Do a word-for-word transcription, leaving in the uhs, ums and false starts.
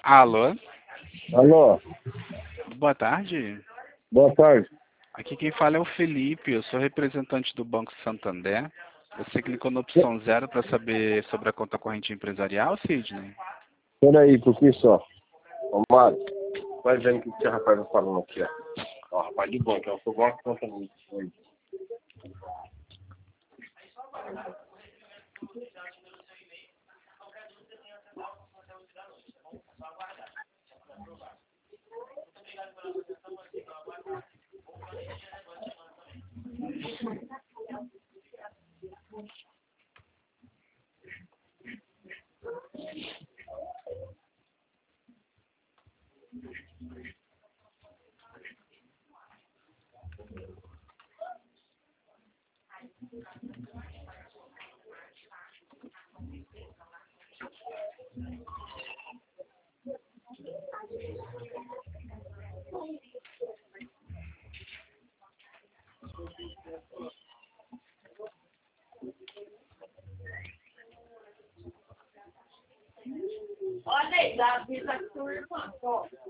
Alô? Alô, Boa tarde. boa tarde. Aqui quem fala é o Felipe, eu sou representante do Banco Santander. Você clicou na opção zero para saber sobre a conta corrente empresarial, Sidney? Peraí, por que só? Ô, Mário, vai vendo o que esse rapaz tá falando aqui, ó. Ó, rapaz de bom, que eu sou igual a conta muito. Olha aí, Davi, tá com